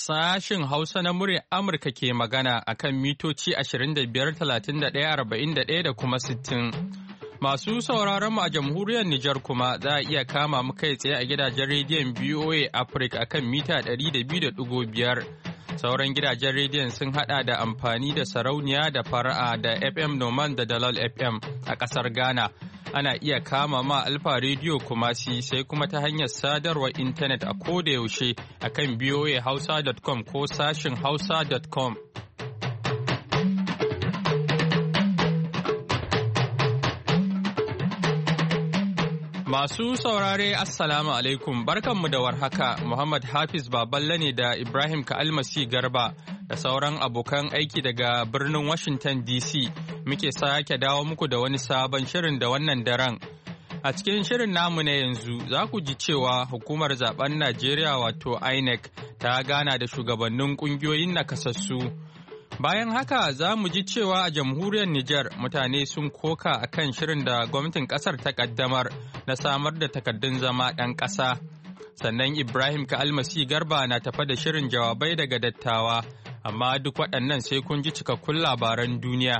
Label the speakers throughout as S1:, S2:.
S1: Sashin Hausa na muryar Amurka ke magana a kan mitoci 25,31,41 da kuma 60. Masu sauraron mu a jamhuriyar Nijar kuma za a iya kama mu kai tsaye a gidajen rediyon BOA Africa a kan mita 200.5. Sauran gidajen rediyon sun hada da amfani da sarauniya da fara'a da FM Noman da Dalal FM a ƙasar Ghana. Ana iya kama ma Alfa Radio Kumasi sai kuma ta hanyar sadarwar intanet a koda yaushe a kan voahausa.com ko sashin hausa.com. Masu saurare Assalamu alaikum barkanmu da warhaka Muhammad Hafiz Baballe ne da Ibrahim Ka'almasi Garba da sauran abokan aiki daga birnin Washington DC muke sake dawo muku da wani sabon shirin da wannan daren. A cikin shirin namu na yanzu za ku ji cewa hukumar zaben Najeriya wato INEC ta gana da shugabannin kungiyoyin nakasassu. Bayan haka za mu ji cewa a jamhuriyar Nijar mutane sun koka a kan shirin da gwamnatin kasar ta kaddamar na samar da takardun zama ɗan ƙasa. Sannan Ibrahim Ka'almasi Garba na tafa da shirin jawabai daga dattawa, amma duk waɗannan sai kun ji cikakkun labaran duniya.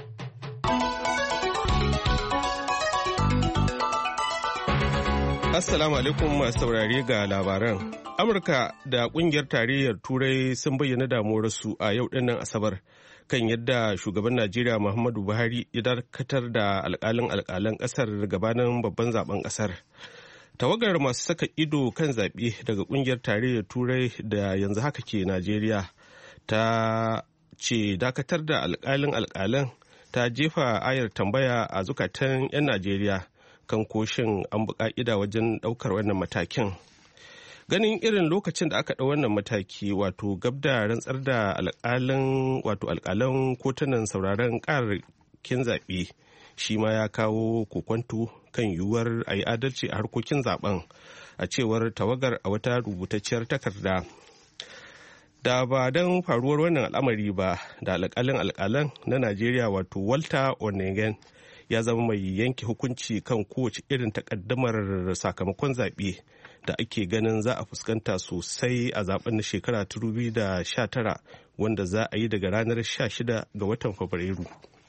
S2: Assalamu alaikum masu saurare ga labaran. Amurka da kungiyar tarayyar Turai sun bayyana damuwarsu a yau dinnan Asabar kan yadda shugaban Najeriya Muhammadu Buhari ya dakatar da alƙalan ƙasar gabanin babban zaben ƙasar. Tawagar masu saka ido kan zaɓe daga kungiyar tarayyar Turai da yanzu haka ke Najeriya ta ce dakatar da alƙalan ta jefa ayar tambaya a zukatan 'yan Najeriya kan koshin an bi ƙa'ida wajen ɗaukar wannan matakin. Ganin irin lokacin da aka ɗau wannan mataki wato gab da rantsar da alƙalan kotunan sauraron ƙararrakin zaɓe shi ma ya kawo kokwanto kan yiwuwar a yi adalci a harkokin zaben a cewar tawagar a wata rubutacciyar takarda. Da ba don faruwar wannan al'amari ba da alƙalan na Najeriya wato Walter Onnoghen ya zama mai yanke hukunci kan kowace irin takaddamar sakamakon zaɓe da ake ganin za a fuskanta sosai a zaben na shekara 2019 wanda za a yi daga ranar 16 ga watan Fabrairu.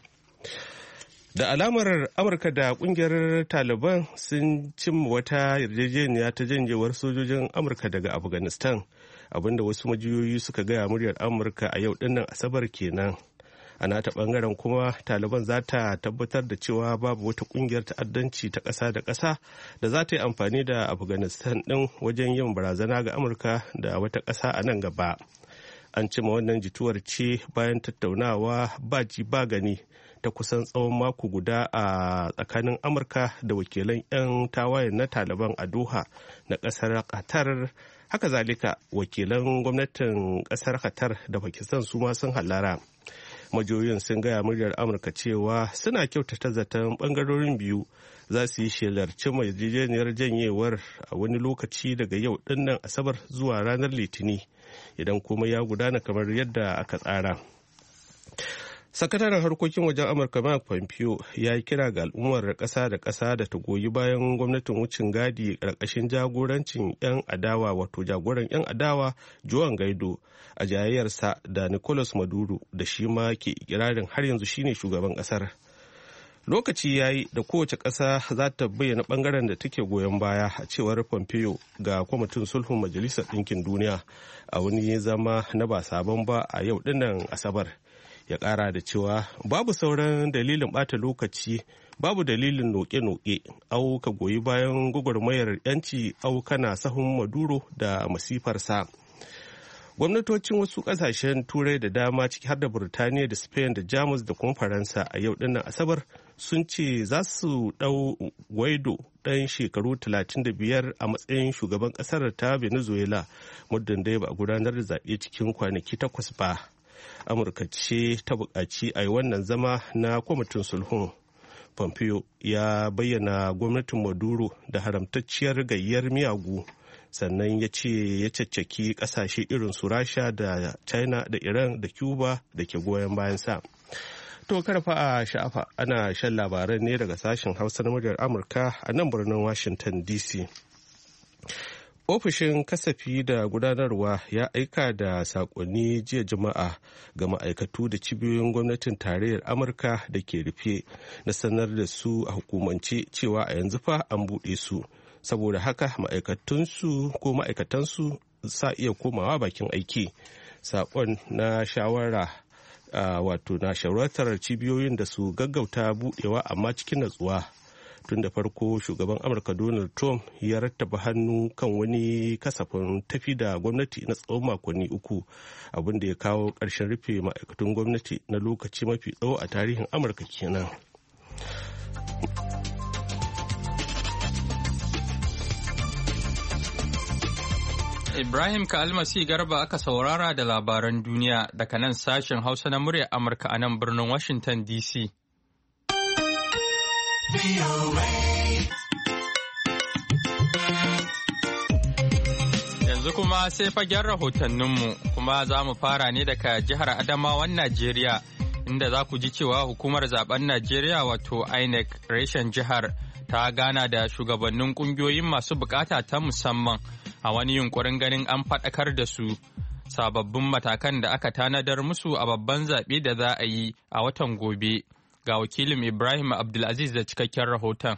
S2: Da alamar Amurka da kungiyar Taliban sun cimma wata yarjejeniya ta janjewar sojojin Amurka daga Afghanistan, abinda wasu majiyoyi suka gaya muryar Amurka a yau dinnan Asabar kenan. A nata bangaren kuma Taliban za ta tabbatar da cewa babu wata kungiyar ta'addanci ta ƙasa da ƙasa da za ta yi amfani da Afghanistan ɗin wajen yin barazana ga Amurka da wata ƙasa a nan gaba. An cima wannan jituwar ce bayan tattaunawa ba ji ba gani ta kusan tsawon mako guda a tsakanin Amurka da wakilan 'yan tawayen na Taliban a Doha na ƙasar Qatar. Haka zalika wakilan gwamnatin ƙasar Qatar da Pakistan su ma sun hallara. Majiyoyin sun gaya muryar Amurka cewa suna kyautata zaton bangarorin biyu za su yi shelar cimma yarjejeniyar janyewar a wani lokaci daga yau dinnan Asabar zuwa ranar Litini idan kuma ya gudana kamar yadda aka tsara. Sakataren harkokin wajen Amurka Mike Pompeo ya yi kira ga al'ummar ƙasa da ƙasa da ta goyi bayan gwamnatin wucin gadi ƙarƙashin jagorancin 'yan adawa wato jagoran 'yan adawa Juan Guaido a jayayyarsa da Nicolas Maduro da shi ma ke ikirarin har yanzu shine shugaban ƙasar. Lokaci ya yi da kowace ƙasa za ta bayyana ɓangaren da take goyon baya a cewar Pompeo ga kwamitin sulhun Majalisar Ɗinkin Duniya a wani zama na ba sabon ba a yau dinnan Asabar. Ya kara da cewa babu sauran dalilin bata lokaci, babu dalilin noke-noke, au ka goyi bayan gwagwarmayar yanci au kana sahun Maduro da masifarsa. Gwamnatocin wasu kasashen turai da dama ciki har da Burtaniya da Spain da Jamus da kuma Faransa a yau dinnan Asabar sun ce za su dau Guaido ɗan shekaru 35 a matsayin shugaban ƙasar ta Venezuela muddin dai ba a gudanar da zaɓe cikin kwanaki 8 ba. Amurka ce ta buƙaci a yi wannan zama na kwamitin sulhun. Pompeo ya bayyana gwamnatin Maduro da haramtacciyar gayyar miyagu, sannan ya ce ya caccaki ƙasashe irin su Rasha da China da Iran da Cuba da ke goyon bayan sa. To karfa a sha'afa ana shan labaran ne daga sashen Hausa na muryar Amurka a nan birnin Washington DC. ofishin kasafi da gudanarwa ya aika da sakonni jiya juma'a ga ma'aikatu da cibiyoyin gwamnatin tarayyar amurka da ke rufe na sanar da su a hukumance cewa a yanzu fa an buɗe su, saboda haka ma'aikatansu sa iya komawa bakin aiki. Sakon na shawara na shawartar cibiyoyin da su gaggauta buɗewa amma cikin natsuwa. Tun da farko shugaban amurka Donald Trump ya rattaba hannu kan wani kasafin tafi da gwamnati na tsawon makonni 3, abinda ya kawo ƙarshen rufe ma'aikatun gwamnati na lokaci mafi tsawo a tarihin amurka kenan.
S1: Ibrahim Ka'almasi Garba aka saurara da labaran duniya daga nan sashen Hausa na muryar Amurka a nan birnin Washington DC. Yanzu kuma sai fagen rahotanninmu, kuma za mu fara ne daga jihar Adamawan Najeriya, inda za ku ji cewa hukumar zaben Najeriya wato INEC reshen jihar ta gana da shugabannin kungiyoyin masu bukata ta musamman a wani yunkurin ganin an faɗakar da su sababbin matakan da aka tanadar musu a babban zaɓe da za a yi a watan gobe. Ga wakilin Ibrahim Abdulaziz da cikakken rahoton.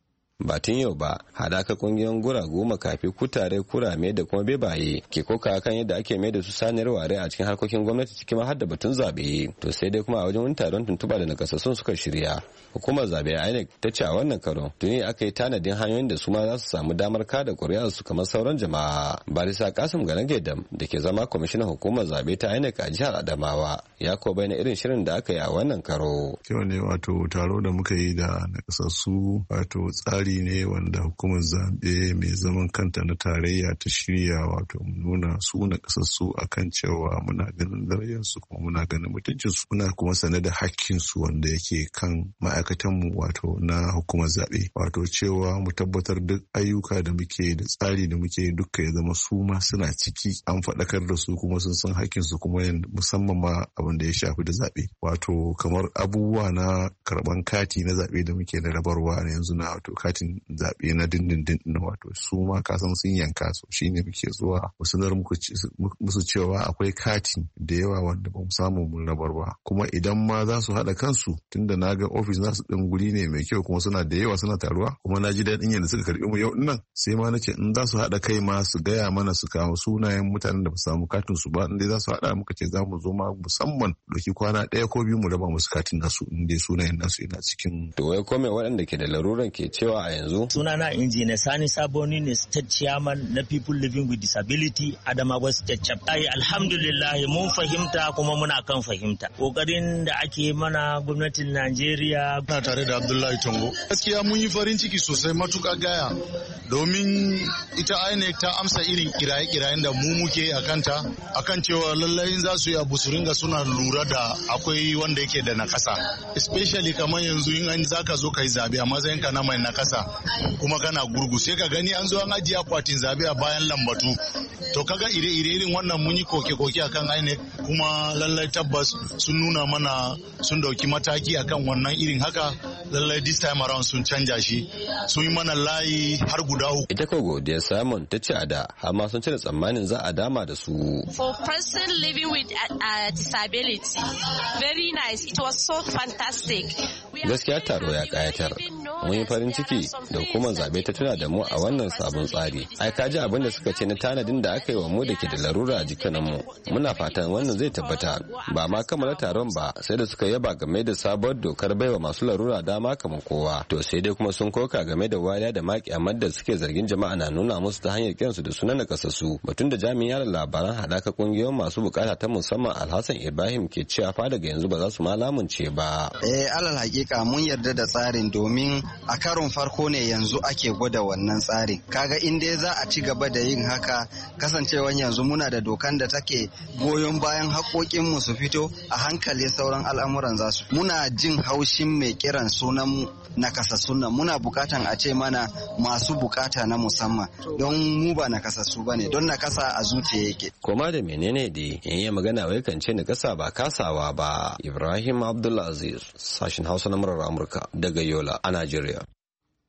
S3: Ba tun yau ba, hadaka kungiyoyin guragu makafi kutare kurame da kuma bebaye ke koka kan yadda ake mai da su saniyar ware a cikin harkokin gwamnati cikin har da batun zabe. To sai dai kuma a wajen wani taron tuntuba da nakasassun suka shirya, hukumar zabe INEC ta ce a wannan karo tuni aka yi tanadin hanyoyin da su ma za su samu damar kada ƙuri'ar su kamar sauran jama'a. Barisa Kasim Ganagedam da ke zama kwamishinan hukumar zabe ta INEC a jihar Adamawa ya ko bayyana irin shirin da aka yi a wannan karo.
S4: Kyau ne wato taro da muka yi da nakasassu, wato tsari ne wanda hukumar zaɓe mai zaman kanta na tarayya ta shirya, wato nuna su na kasassu akan cewa muna ganin darajarsu kuma muna ganin mutuncinsu, muna kuma sane da hakkinsu wanda yake kan ma'aikatanmu wato na hukumar zaɓe, wato cewa mu tabbatar duk ayyuka da muke da tsari da muke dukka ya zama su ma suna ciki, an faɗakar da su kuma sun san hakkinsu, kuma musamman ma abin da ya shafi da zaɓe, wato kamar abubuwa na karɓan kati na zaɓe da muke da rabarwa yanzu na wato kati zaɓe na dindindin wato su ma kasan sun yanka su, shine muke zuwa mu sanar musu cewa akwai kati da yawa wanda ba mu samu mun rabar ba, kuma idan ma za su haɗa kansu, tunda na ga ofis nasu ɗin guri ne mai kyau kuma suna da yawa suna taruwa, kuma na ji daɗin yadda suka karɓi mu yau nan, sai ma nace in za su haɗa kai ma su gaya mana su kawo sunayen mutanen da ba su samu katin su ba, in dai za su haɗa muka ce za mu zo ma musamman ɗauki kwana 1 ko 2 mu raba musu katin nasu in dai sunayen nasu yana cikin.
S3: To wai kome waɗanda ke da laruran ke cewa a yanzu?
S5: Sunana Injiniya Sani Saboni ne State Chairman na People Living with Disability Adamawa State Chapter. Alhamdulillah mun fahimta kuma muna kan fahimta. Kokarin da ake mana gwamnatin Najeriya.
S6: Na tare da Abdullahi Tongo. Gaskiya mun yi farin ciki sosai matuƙa gaya, domin ita INEC ta amsa irin kiraye-kirayen da mu muke a kanta, akan cewa lallai za su yi abu su ringa suna lura da akwai wanda yake da nakasa. Especially kamar yanzu in an zaka zo kai zabe a matsayinka na mai nakasa kuma kana gurgu, sai ka gani an zo an ajiye akwatin zabe a bayan lambatu. To kaga irin wannan mun yi koke-koke akan INEC, kuma lallai tabbas sun nuna mana sun dauki mataki akan wannan irin haka. Lallai this time around sun canja shi, sun yi mana layi har guda 3.
S3: Ita ko Godiya Simon ta ce a da har ma sun cire tsammanin za a dama da su.
S7: For person living with a disability, very nice. It was so fantastic.
S3: Gaskiya taro ya kayatar. Mun yi farin ciki da hukumar zabe ta tuna da mu a wannan sabon tsari. Ai ka ji abin da suka ce na tanadin da aka yi wa mu da ke da larura a jikinmu. Muna fatan wannan zai tabbata. Ba ma kammala taron ba sai da suka yaba game da sabuwar dokar baiwa masu larura dama kamar kowa. To sai dai kuma sun koka game da wariya da maƙiyamar da suke zargin jama'a na nuna musu ta hanyar kiransu da sunan nakasassu. Batun da jami'in yada labaran haɗaka kungiyoyin masu bukata ta musamman Alhassan Ibrahim ke cewa fa daga yanzu ba za su ma lamunce ba.
S8: Alal hakika mun yarda da tsarin, domin a karon farko ne yanzu ake gwada wannan tsarin. Kaga in dai za a ci gaba da yin haka, kasancewan yanzu muna da dokan da take goyon bayan haƙoƙinmu su fito, a hankali sauran al'amuran za su. Muna jin haushin mai kiran sunan nakasassu nan, muna bukatan a ce mana masu bukata na musamman, don mu ba nakasassu bane, don nakasa a zuciya yake.
S3: Koma da menene dai in yi magana wai kan ce nakasa ba kasawa ba. Ibrahim Abdulaziz, sashin Hausa na murar Amurka daga Yola a Najeriya.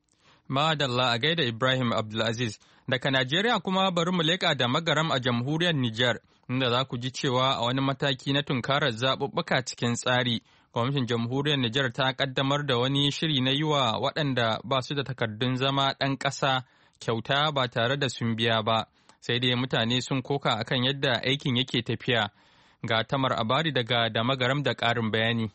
S1: Madalla a gaida Ibrahim Abdulaziz. Daga Najeriya kuma bari mu leƙa da magaram a jamhuriyar Nijar, inda za ku ji cewa a wani mataki na tunkarar zaɓuɓɓuka cikin tsari, gwamnatin jamhuriyar Nijar ta ƙaddamar da wani shiri na yi wa waɗanda ba su da takardun zama ɗan ƙasa kyauta ba tare da sun biya ba. Sai dai mutane sun koka akan yadda aikin yake tafiya. Ga Tamar Abari daga da magaram da ƙarin bayani.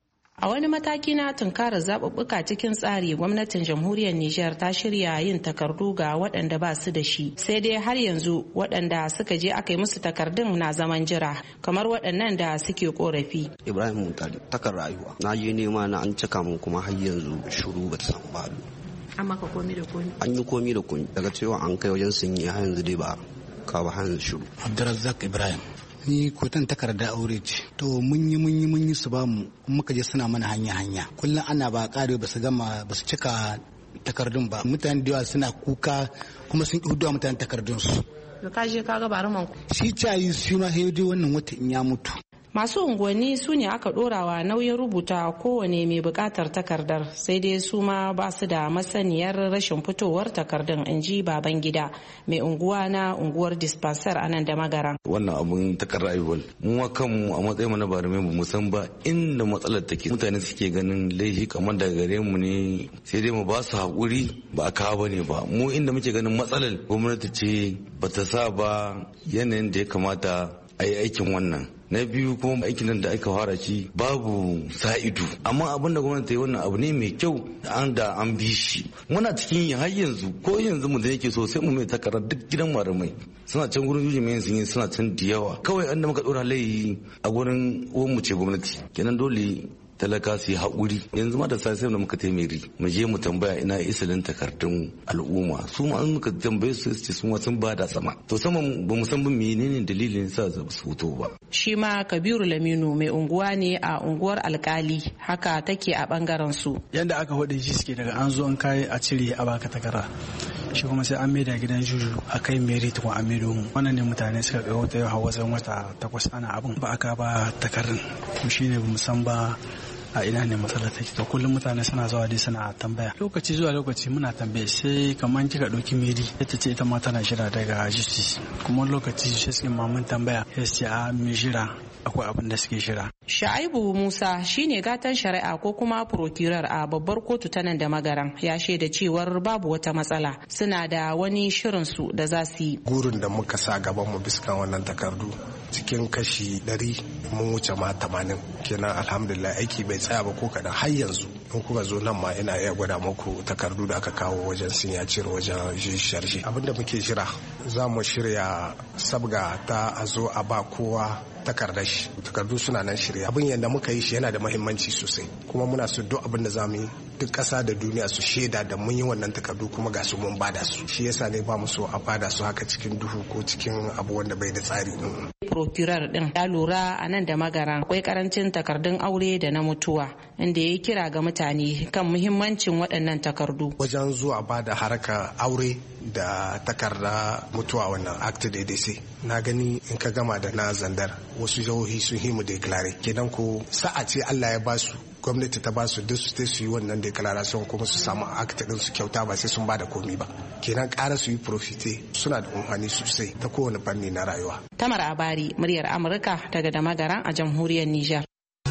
S9: A wani mataki na tunkarar zaɓuɓɓuka cikin tsari, gwamnatin jamhuriyar Nijar ta shirya yin takardu ga waɗanda ba su da shi. Sai dai har yanzu waɗanda suka je aka yi musu takardun na zaman jira, kamar waɗannan da suke korafi.
S10: Ibrahim Muntari, takar rayuwa. Na je nema na an cika mun kuma har yanzu shiru ba ta samu ba.
S9: An maka komi da komi? An
S10: yi komi da komi. Daga cewa an kai wajen sun yi har yanzu dai ba ka ba har yanzu shiru.
S11: Abdulrazak Ibrahim. Ni kotan takarda aure ce, to mun yi su ba mu muka je suna mana hanya kullum ana ba kare ba su gama ba su cika takardun ba. Mutane da yawa suna kuka kuma sun ƙi hudu mutane takardun su.
S9: Ka je ka ga baraman ku
S11: shi cayi shi ma sai dai wannan wata in ya mutu.
S9: Masu unguwanni su ne aka ɗorawa nauyin rubuta kowane mai buƙatar takardar, sai dai su ma ba su da masaniyar rashin fitowar takardun, in ji Babangida, mai unguwa na unguwar dispensar a nan da Magaran.
S12: Wannan abun takardar ayyuwal mu kanmu a matsayin na barame mu san ba inda matsalar take. Mutane suke ganin laifi kamar daga gare mu ne, sai dai mu ba su haƙuri ba a kawo bane ba. Mu inda muke ganin matsalar gwamnati ce bata sa ba yanayin da ya kamata a yi aikin wannan. Na biyu kuma aikin nan da aka fara shi babu sa'idu, amma abin da gwamnati ta yi wannan abu ne mai kyau da an bi shi. Muna cikin har yanzu ko yanzu mu da yake so sai mu mai takarar duk gidan malamai suna can gurin juji mai sun yi suna can da yawa. Kawai an da muka dora laifi a gurin uwan mu ce gwamnati, kenan dole talaka su yi haƙuri. Yanzu ma da sai da muka taimiri mu je mu tambaya ina isalin takardun al'umma, su ma an muka tambaye su ce sun ba da sama, to sama ba mu san menene dalilin sa su fito ba.
S9: Shi ma Kabiru Laminu mai unguwa ne a unguwar Alkali, haka take a bangaren su.
S13: Yanda aka hode shi suke daga an zo an kai a cire a baka takarda, shi kuma sai an maida gidan juju a kai merit kuma a maido mu. Wannan ne mutane suka ga wata yau wajen wata 8 ana abin ba aka ba takardun, kuma shine bamu san ba a ina ne matsalar take. To kullum mutane suna zuwa dai suna tambaya, lokaci zuwa lokaci muna tambaye, sai kamar kika ɗauki meri ita ce ita ma tana shira daga justice, kuma lokaci shi suke mamun tambaya ya ce a mai shira akwai abin da suke shira.
S9: Sha'aibu Musa shine gatan shari'a ko kuma procurer a babbar kotu ta nan da Magaran, ya shaida cewar babu wata matsala, suna da wani shirin su da za su yi.
S14: Gurin da muka sa gaban mu biskan wannan takardu cikin kashi 100 mun wuce ma 80, kenan alhamdulillah aiki bai tsaya ba ko kadan. Har yanzu in kuka zo nan ma ina iya gwada muku takardu da aka kawo wajen sinyacir wajen sharshi. Abinda muke jira za mu shirya sabga ta a zo a ba kowa takardar shi. Takardu suna nan shirya. Abin yadda muka yi shi yana da muhimmanci sosai, kuma muna so duk abin da zamu yi duk ƙasa da duniya su shaida da mun yi wannan takardu kuma ga su mun bada su. Shi yasa ne ba mu so a bada su haka cikin duhu ko cikin abu wanda bai da tsari.
S9: Procurer din ya lura a nan da Magaran akwai karancin takardun aure da na mutuwa, inda ya kira ga mutane kan muhimmancin waɗannan takardu
S14: wajen zuwa bada haraka aure da takarda mutuwa. Wannan act da sai na gani in ka gama da na Zandar wasu jihohi sun himu declare, kenan ko sa'a ce Allah ya basu, gwamnati ta basu duk su yi wannan declaration kuma su samu act din su kyauta ba sai sun bada komi ba, kenan ƙara su yi profite. Suna da amfani sosai ta kowane fanni na rayuwa.
S9: Tamar Abari, muryar Amurka daga da Magaran a jamhuriyar Nijar.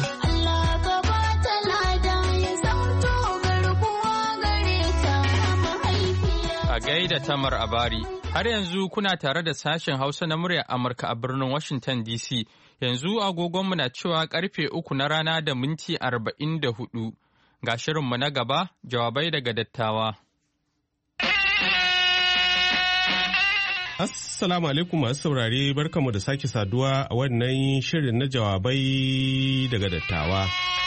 S1: A gaida Tamar Abari, har yanzu kuna tare da sashen Hausa na muryar Amurka a birnin Washington DC. Yanzu agogonmu na cewa karfe 3 na rana da minti 44. Ga shirinmu na gaba, jawabai daga dattawa.
S2: Assalamu alaikum masu saurare, barkamu da sake saduwa a wannan shirin na jawabai daga dattawa.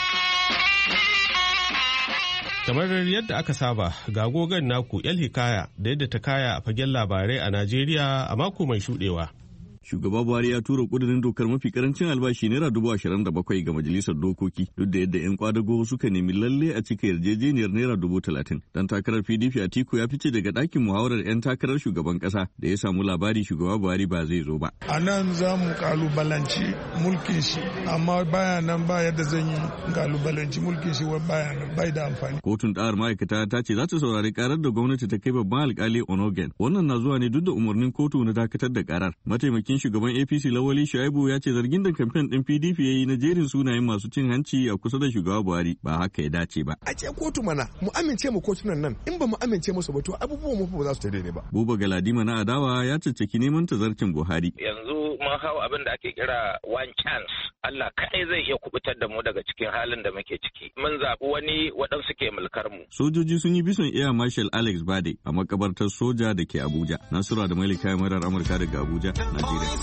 S2: Kamar yadda aka saba, ga gogon naku El Hikaya da yadda ta kaya a fagen labarai a Najeriya a mako mai shudewa.
S15: Shugaba Buhari ya tura kudirin dokar mafi karancin albashi naira 27,000 ga majalisar dokoki duk da yadda 'yan kwadago suka nemi lalle a cika yarjejeniyar naira 30,000. Dan takarar PDP Atiku ya fice daga ɗakin muhawarar 'yan takarar shugaban ƙasa da ya samu labari shugaba Buhari ba zai zo ba.
S16: A nan za mu kalubalanci mulkin shi, amma baya nan ba yadda zan yi kalubalanci mulkin shi, baya nan bai da amfani.
S15: Kotun ɗa'ar ma'aikata ta ce za ta saurari karar da gwamnati ta kai babban alkali Onogen. Wannan na zuwa ne duk da umarnin kotu na dakatar da karar. Mataimakin shugaban APC Lawali Shuaibu ya ce zargin da kamfen ɗin PDP ya yi na jerin sunayen masu cin hanci a kusa da shugaba Buhari ba haka ya dace ba.
S17: A ce kotu mana mu amince mu kotunan nan, in ba mu amince musu ba to abubuwan mu ba za su daidai ba.
S15: Buba Galadima na adawa ya caccaki neman tazarcin Buhari.
S18: Yanzu mun hau abin da ake kira one chance. Allah kaɗai zai iya kubutar da mu daga cikin halin da muke ciki. Mun zaɓi wani waɗansu ke mulkar mu.
S15: Sojoji sun yi bison Air Marshal Alex Bade a makabartar soja da ke Abuja. Nasura da Malika ya murar Amurka daga Abuja, Najeriya.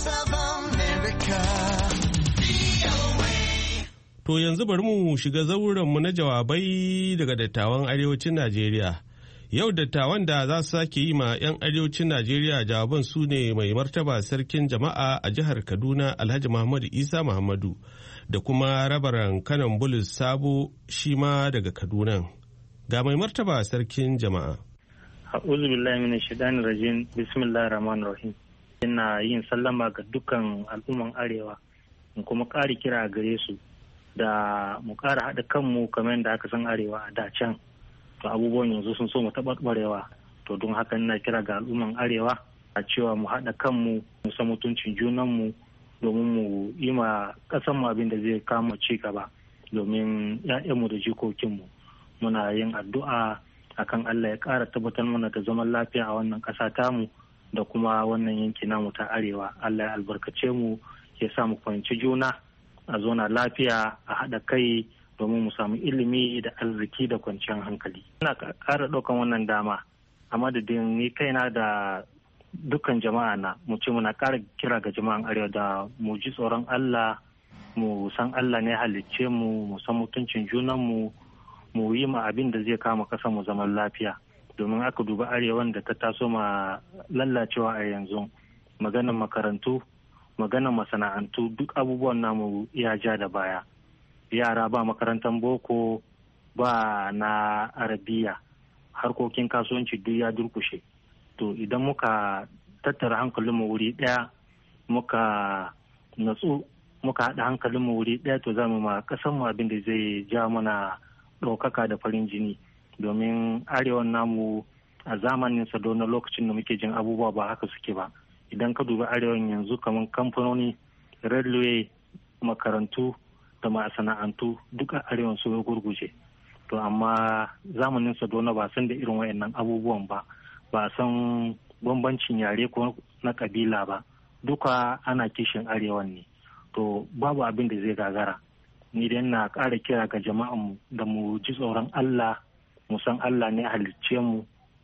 S2: To yanzu bari mu shiga zaurenmu na jawabai daga dattawan arewacin Najeriya. Yau dattawan da za su sake yi ma 'yan arewacin Najeriya jawaban su ne mai martaba sarkin jama'a a jihar Kaduna Alhaji Muhammadu Isa Muhammadu da kuma rabaran Kanan Bulus Sabo shi ma daga Kaduna. Ga mai martaba sarkin jama'a.
S19: A'udhu billahi minash shaitanir rajim. Bismillahir rahmanir rahim. Ina yin sallama ga dukkan al'umman arewa in kuma ƙari kira gare su da mu ƙara haɗa kanmu kamar yadda aka san arewa a da can. To abubuwan yanzu sun so mu taɓarɓarewa, to don haka ina kira ga al'umman arewa a cewa mu haɗa kanmu mu san mutuncin junanmu domin mu yi ma ƙasanmu abin da zai kama ci gaba domin 'ya'yanmu da jikokinmu. Muna yin addu'a akan Allah ya ƙara tabbatar mana da zaman lafiya a wannan ƙasa tamu da kuma wannan yanki namu ta arewa. Allah ya albarkace mu, ya sa mu fahimci juna, a zauna lafiya, a haɗa kai domin mu samu ilimi da arziki da kwanciyar hankali. Ina ƙara ɗaukan wannan dama a madadin ni kaina da dukkan jama'a na mu ce muna ƙara kira ga jama'an arewa da mu ji tsoron Allah, mu san Allah ne halicce mu san mutuncin junanmu, mu yi ma abin da zai kama ƙasar mu zaman lafiya. Domin aka duba arewan da ta taso ma lallacewa a yanzu, maganar makarantu, maganar masana'antu, duk abubuwan namu ya ja da baya. Yara ba makarantar boko, ba na arabiya, harkokin kasuwanci duk ya durkushe. To idan muka tattara hankalinmu wuri ɗaya, muka natsu, muka haɗa hankalinmu wuri ɗaya, to za mu ma ƙasanmu abin da zai ja mana ɗaukaka da farin jini. Domin arewan namu a zamanin sa na lokacin da muke jin abubuwa ba haka suke ba. Idan ka duba arewan yanzu kamar kamfanoni, railway, makarantu da masana'antu duka arewan su gurguje. To amma zamanin Sadona ba san da irin wayannan abubuwan ba san bambancin yare ko na kabila ba, duka ana kishin arewan ne. To babu abin da zai gagara. Ni dai na ƙara kira ga jama'anmu da mu ji tsoron Allah, mu san Allah ne halicce mu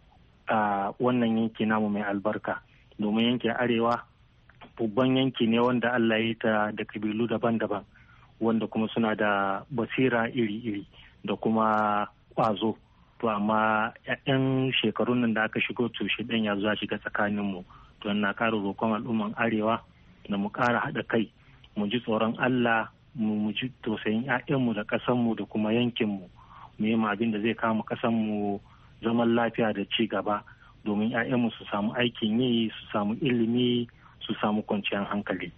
S19: a wannan yanki namu mai albarka. Domin yankin arewa babban yanki ne wanda Allah ya yi ta da kabilu daban-daban, wanda kuma suna da basira iri-iri da kuma ƙwazo. To amma 'yan shekarun nan da aka shigo tushe ɗan ya zuwa shiga tsakaninmu. To na ƙara roƙon al'umman arewa da mu ƙara haɗa kai, mu ji tsoron Allah, mu ji tausayin 'ya'yanmu da ƙasanmu da kuma yankinmu, mu yi abin da zai kama ƙasanmu zaman lafiya da ci gaba, domin 'ya'yanmu su samu aikin yi, su samu ilimi, su samu kwanciyar hankali.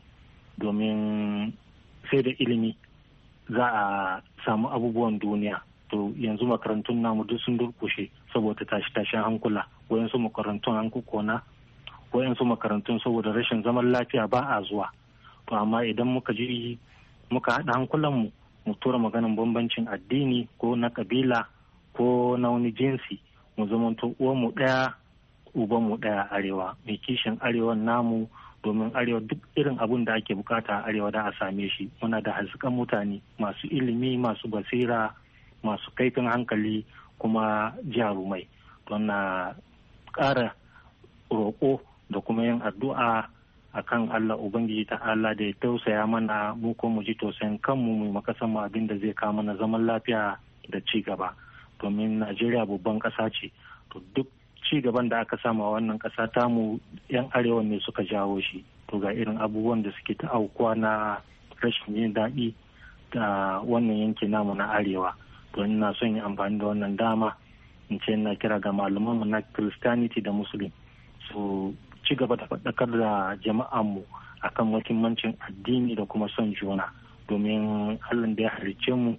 S19: Domin sai da ilimi za a samu abubuwan duniya. To yanzu makarantun namu duk sun durkushe saboda tashe-tashen hankula, wayansu makarantun an kukona, wayansu makarantun saboda rashin zaman lafiya ba a zuwa. To amma idan muka haɗa hankulanmu, mu tura maganin bambancin addini ko na kabila ko na wani jinsi, mu zamanto uwanmu ɗaya ubanmu ɗaya arewa, mai kishin arewan namu, domin arewa duk irin abun da ake bukata a arewa da a same shi. Muna da hasken mutane masu ilimi, masu basira, masu kaifin hankali, kuma jarumai. Don na ƙara roƙo da kuma yin addu'a akan Allah Ubangiji ta Allah da ya tausaya mana, mu ko mu ji tausayin kanmu, mu makasan mu abin da zai kawo mana zaman lafiya da ci gaba. Domin Najeriya babban ƙasa ce, to duk ci gaban da aka sama wannan ƙasa tamu 'yan arewa ne suka jawo shi. to ga irin abubuwan da suke ta aukuwa na rashin jin daɗi da wannan yanki namu na arewa. To ina son yi amfani da wannan dama in ce ina kira ga malamanmu na Christianity da Muslim su ci gaba da faɗakar da jama'anmu akan muhimmancin addini da kuma son juna, domin Allah da ya halicce mu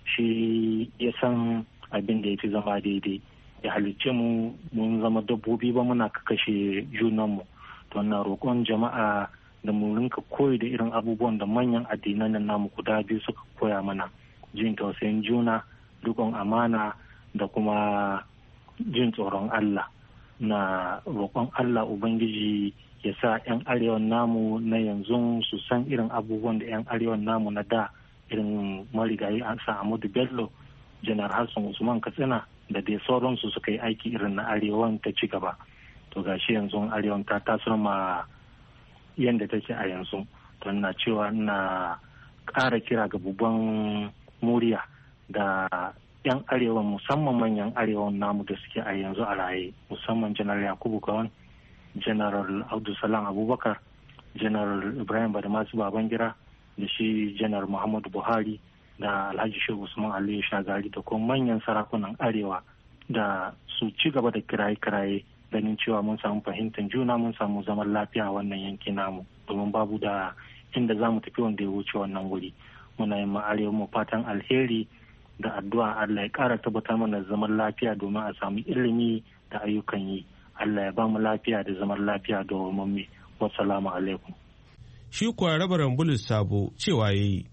S19: shi ya san abin da ya fi zama daidai. Ya halicce mu mun zama dabbobi ba muna kakashe junanmu. To na roƙon jama'a da mu rinka koyi da irin abubuwan da manyan addinan nan namu guda biyu suka koya mana, jin tausayin juna, riƙon amana da kuma jin tsoron Allah. Na roƙon Allah Ubangiji ya sa 'yan arewan namu na yanzu su san irin abubuwan da 'yan arewan namu na da, irin marigayi an sa Ahmadu Bello, Janar Hassan Usman Katsina da dai sauransu suka yi aiki irin na arewan ta ci gaba. To gashi yanzu arewan ta tasar ma yadda take a yanzu. To na cewa na ƙara kira ga babban murya da 'yan arewa, musamman manyan arewan namu da suke a yanzu a raye, musamman Janar Yakubu Gawan, Janar Abdulsalam Abubakar, Janar Ibrahim Badamasu Babangida da shi Janar Muhammadu Buhari da Alhaji Shehu Usman Aliyu Shagari da kuma manyan sarakunan arewa da su ci gaba da kiraye-kiraye ganin cewa mun samu fahimtar juna, mun samu zaman lafiya a wannan yanki namu, domin babu da inda za mu tafi wanda ya wuce wannan wuri. Muna yin arewa mu fatan alheri da addu'a Allah ya ƙara tabbatar mana zaman lafiya domin a samu ilimi da ayyukan yi. Allah ya ba mu lafiya da zaman lafiya da wamamme. Wassalamu alaikum.
S2: Shi kuwa Rabaran Bulus Sabo cewa ya yi.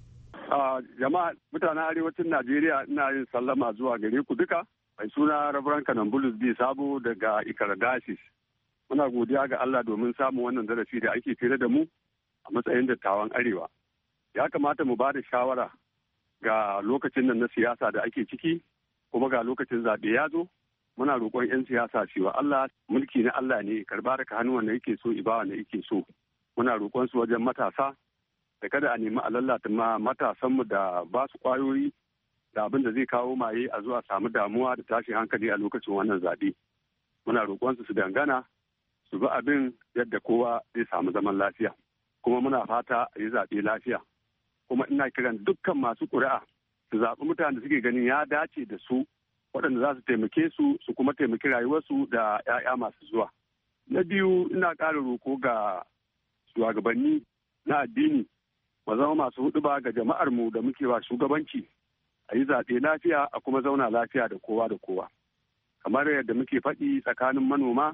S20: Jama'a mutanen arewacin Najeriya, ina yin sallama zuwa gare ku duka. Mai suna Rabaran Kanan Bulus B Sabo daga Ikara Dasis. Muna godiya ga Allah domin samun wannan darasi da ake fere da mu a matsayin dattawan arewa. Ya kamata mu ba da shawara ga lokacin nan na siyasa da ake ciki, kuma ga lokacin zaɓe ya zo. Muna roƙon 'yan siyasa cewa Allah, mulki na Allah ne, karba daga hannu wanda yake so, iba wanda yake so. Muna roƙon su wajen matasa da kada a nemi a lalata matasanmu da ba su ƙwayoyi da abin da zai kawo maye a zuwa samu damuwa da tashin hankali a lokacin wannan zaɓe. Muna roƙon su dangana su bi abin yadda kowa zai samu zaman lafiya. Kuma muna fata a yi zaɓe lafiya. Kuma ina kiran dukkan masu ƙuri'a su zaɓi mutanen da suke ganin ya dace da su, waɗanda za su taimake su su kuma taimaki rayuwarsu da 'ya'ya masu zuwa. Na biyu, ina ƙara roƙo ga shugabanni na addini mu zama masu huɗuba ga jama'ar mu da muke wa shugabanci, a yi zaɓe lafiya a kuma zauna lafiya da kowa da kowa. Kamar yadda muke faɗi tsakanin manoma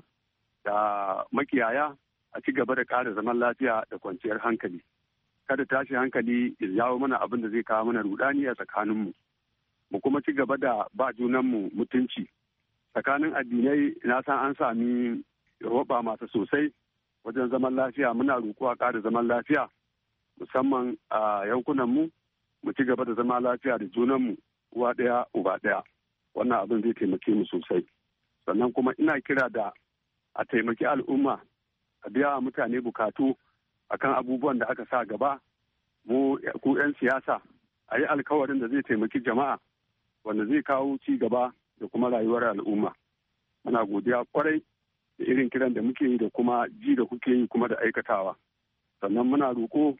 S20: da makiyaya, a ci gaba da ƙara zaman lafiya da kwanciyar hankali. Kada tashi hankali ya jawo mana abin da zai kawo mana rudani a tsakaninmu. Mu kuma ci gaba da ba junanmu mutunci. Tsakanin addinai na san an sami roba masu sosai wajen zaman lafiya. Muna roƙo a ƙara zaman lafiya musamman a yankunanmu. Mu ci gaba da zama lafiya da junanmu, uwa ɗaya uba ɗaya. Wannan abin zai taimake mu sosai. Sannan kuma ina kira da a taimaki al'umma, a biya mutane bukatu akan abubuwan da aka sa gaba. Mu ku 'yan siyasa, a yi alkawarin da zai taimaki jama'a, wanda zai kawo ci gaba da kuma rayuwar al'umma. Muna godiya kwarai da irin kiran da muke yi da kuma ji da kuke yi kuma da aikatawa. Sannan muna roƙo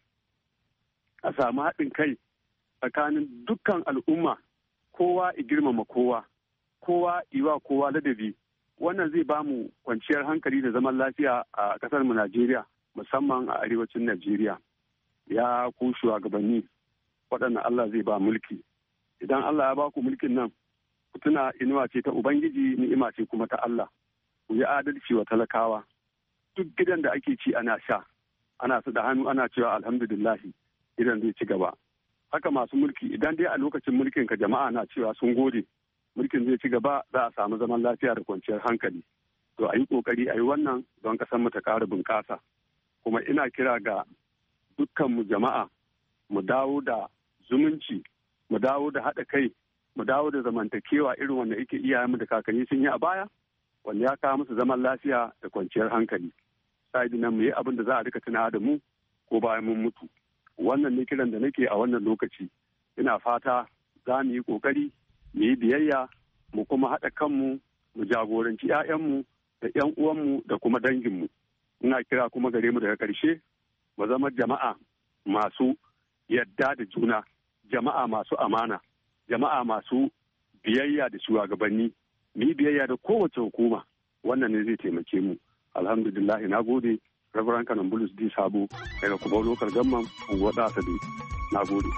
S20: a samu haɗin kai tsakanin dukkan al'umma, kowa i girmama kowa, kowa iwa kowa ladabi. Wannan zai ba mu kwanciyar hankali da zaman lafiya a ƙasar mu Najeriya, musamman a arewacin Najeriya. Ya ku shugabanni waɗanda Allah zai ba mulki. Idan Allah ya ba ku mulkin nan, ku tuna inuwa ce ta Ubangiji, ni'ima ce kuma ta Allah. Ku yi adalci wa talakawa. Duk gidan da ake ci ana sha, ana su da hannu ana cewa alhamdulillahi, idan zai ci gaba. Haka masu mulki, idan dai a lokacin mulkin ka jama'a na cewa sun gode, mulkin zai ci gaba, za a samu zaman lafiya da kwanciyar hankali. To a yi ƙoƙari a yi wannan don ƙasar mu ta ƙara bunƙasa. Kuma ina kira ga dukkanmu jama'a, mu dawo da zumunci, mu dawo da haɗa kai, mu dawo da zamantakewa irin wanda yake iyayenmu da kakanni sun yi a baya, wanda ya kawo musu zaman lafiya da kwanciyar hankali. Sai nan mu yi abin da za a rika tuna da mu ko bayan mun mutu. Wannan ne kiran da nake a wannan lokaci. Ina fata za mu yi ƙoƙari, mu yi biyayya, mu kuma haɗa kanmu, mu jagoranci 'ya'yanmu da 'yan uwanmu da kuma danginmu. Ina kira kuma gare mu daga ƙarshe mu zama jama'a masu yadda da juna, jama'a masu amana, jama'a masu biyayya da shugabanni, mu biyayya da kowace hukuma. Wannan ne zai taimake mu. Alhamdulillah, na gode. Reverend Kanan Bulus D. Sabo daga Kubau Lokal Gamman, Unguwar Asabe. Na gode.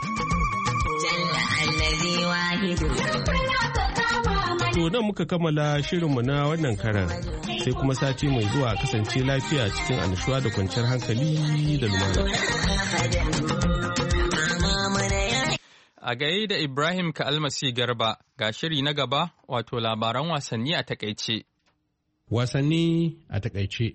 S2: To nan muka kammala shirinmu na wannan karan, sai kuma sati mai zuwa kasance lafiya cikin annashuwa da kwanciyar hankali da lumana.
S1: A gai da Ibrahim Ka'almasi Garba ga shiri na gaba, wato labaran wasanni a takaice.
S21: Wasanni a takaice.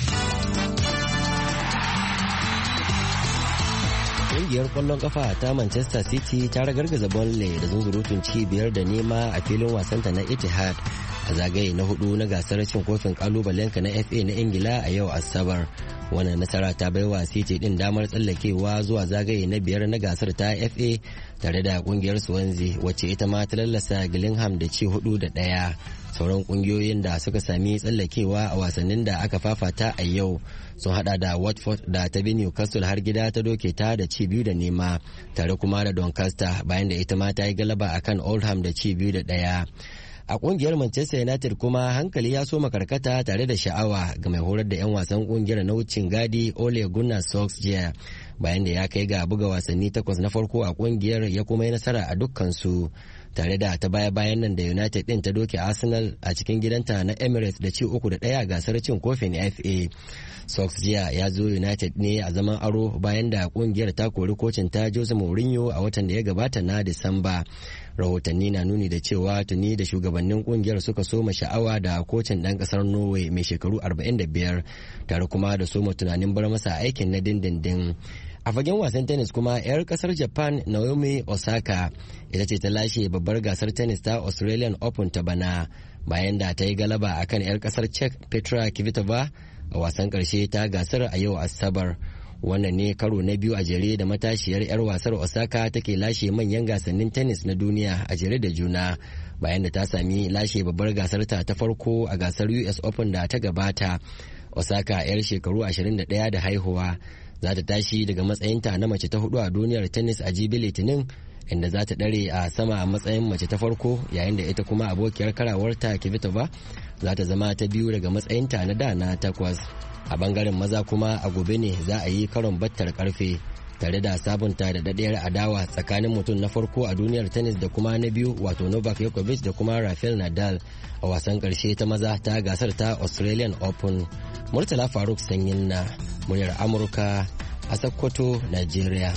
S22: Ƙungiyar ƙwallon ƙafa ta Manchester City ta ragargaza Burnley da zunzurutun ci 5 da nema a filin wasanta na Etihad a zagaye na 4 na gasar cin kofin kalubalenka na FA na Ingila a yau Asabar. Wannan nasara ta baiwa City din damar tsallakewa zuwa zagaye na 5 na gasar ta FA tare da ƙungiyar Swansea wacce ita ma ta lallasa Gillingham da ci 4 da 1. Sauran kungiyoyin da suka sami tsallakewa a wasannin da aka fafata a yau sun hada da Watford da ta bi Newcastle har gida ta doke ta da ci 2 da nema, tare kuma da Doncaster bayan da ita ma ta yi galaba akan Oldham da ci 2 da 1. A kungiyar Manchester United kuma hankali ya soma karkata tare da sha'awa ga mai horar da 'yan wasan kungiyar na wucin gadi Ole Gunnar Solskjaer bayan da ya kai ga buga wasanni 8 na farko a kungiyar ya kuma yi nasara a dukkansu, tare da ta baya-bayan nan da United din ta doke Arsenal a cikin gidanta na Emirates da ci 3 da 1 a gasar cin kofin FA. Solskjaer ya zo United ne a zaman aro bayan da kungiyar ta kori kocin ta Jose Mourinho a watan da ya gabata na Disamba. Rahotanni na nuni da cewa tuni da shugabannin kungiyar suka soma sha'awa da kocin ɗan ƙasar Norway mai shekaru 45, tare kuma da soma tunanin bar masa aikin na dindindin. A fagen wasan tennis kuma 'yar kasar Japan Naomi Osaka ita ce ta lashe babbar gasar tennis ta Australian Open ta bana bayan da ta yi galaba akan 'yar kasar Czech Petra Kvitova a wasan karshe ta gasar a yau Asabar. Wannan ne karo na biyu a jere da matashiyar 'yar wasar Osaka take lashe manyan gasannin tennis na duniya a jere da juna bayan da ta sami lashe babbar gasar ta farko a gasar US Open da ta gabata. Osaka 'yar shekaru 21 da haihuwa za ta tashi daga matsayinta na mace ta 4 a duniyar tennis a jibi Litinin, inda za ta dare a sama a matsayin mace ta farko, yayin da ita kuma abokiyar karawarta Kvitova za ta zama ta 2 daga matsayinta na da na 8. A bangaren maza kuma a gobe ne za a yi karon battar karfe tare da sabunta da daɗayar adawa tsakanin mutum na farko a duniyar tennis da kuma na biyu, wato Novak Djokovic da kuma Rafael Nadal a wasan ƙarshe ta maza ta gasar ta Australian Open. Murtala Faruk Sanyin na muryar Amurka a Sokoto, Nigeria.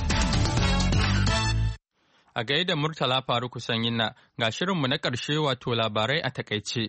S1: A gaida Murtala Faruk Sanyin na ga shirinmu na ƙarshe, wato labarai a takaice.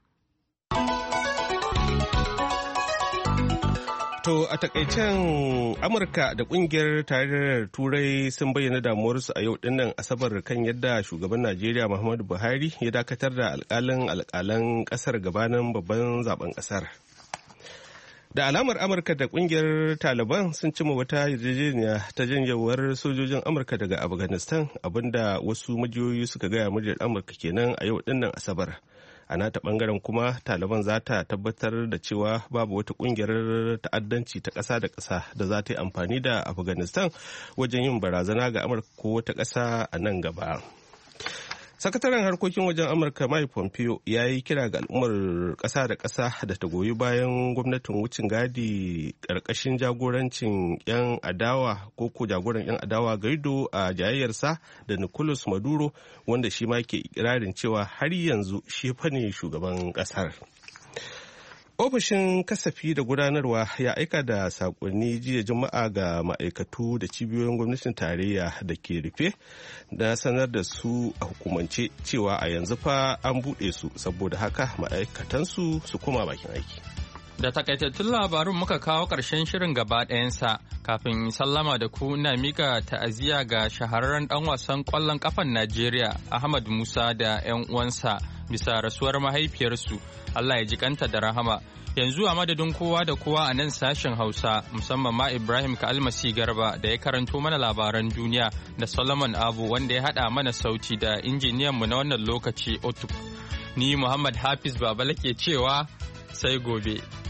S2: To a takaicen Amurka da kungiyar tarayyar Turai sun bayyana damuwarsu a yau dinnan Asabar kan yadda shugaban Najeriya Muhammadu Buhari ya dakatar da alƙalan ƙasar gabanin babban zaben ƙasar. Da alamar Amurka da kungiyar Taliban sun cima wata yarjejeniya ta janyewar sojojin Amurka daga Afghanistan, abinda wasu majiyoyi suka gaya muryar Amurka kenan a yau dinnan Asabar. A nata bangaren kuma Taliban za ta tabbatar da cewa babu wata kungiyar ta'addanci ta ƙasa da ƙasa da za ta yi amfani da Afghanistan wajen yin barazana ga Amurka ko wata ƙasa a nan gaba. Sakataren harkokin wajen Amurka Mike Pompeo ya yi kira ga al'ummar ƙasa da ƙasa da ta goyi bayan gwamnatin wucin gadi ƙarƙashin jagorancin 'yan adawa ko jagoran 'yan adawa Guaido a jayayyarsa da Nicolas Maduro, wanda shi ma ke ikirarin cewa har yanzu shi fa ne shugaban ƙasar. Ofishin kasafi da gudanarwa ya aika da sakonni jiya Juma'a ga ma'aikatu da cibiyoyin gwamnatin tarayya da ke rufe da sanar da su a hukumance cewa a yanzu fa an buɗe su, saboda haka ma'aikatansu su koma bakin aiki.
S1: Da takaitattun labarun muka kawo ƙarshen shirin gaba ɗayansa. Kafin sallama da ku, na mika ta'aziyya ga shahararren ɗan wasan ƙwallon ƙafan Najeriya Ahmad Musa da 'yan uwansa bisa rasuwar mahaifiyarsu. Allah ya ji kanta da rahama. Yanzu a madadin kowa da kowa a nan sashen Hausa, musamman ma Ibrahim Ka'almasi Garba da ya karanto mana labaran duniya, da Solomon Abu wanda ya haɗa mana sauti, da injiniyanmu na wannan lokaci Otuk. Ni Muhammad Hafiz Babala ke cewa sai gobe.